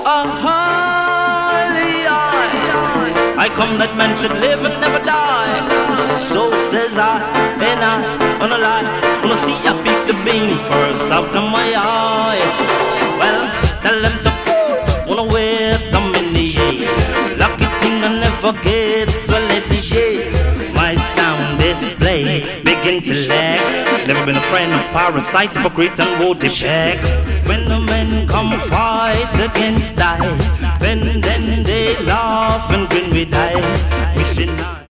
I come that man should live and never die. So says I, and I wanna lie. Wanna see I pick the beam first out of my eye. Well, tell them to wanna wear them in the shade. Lucky thing I never get, so let me shade. My sound display begin to lag. Never been a friend of parasite, hypocrite and voted check. When the men come fight against I, then they laugh and grin we die.